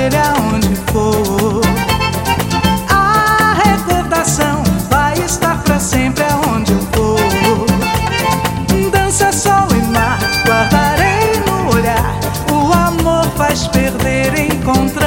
ele aonde for. A recordação vai estar pra sempre aonde eu for. Dança, sol e mar, guardarei no olhar. O amor faz perder, encontrar.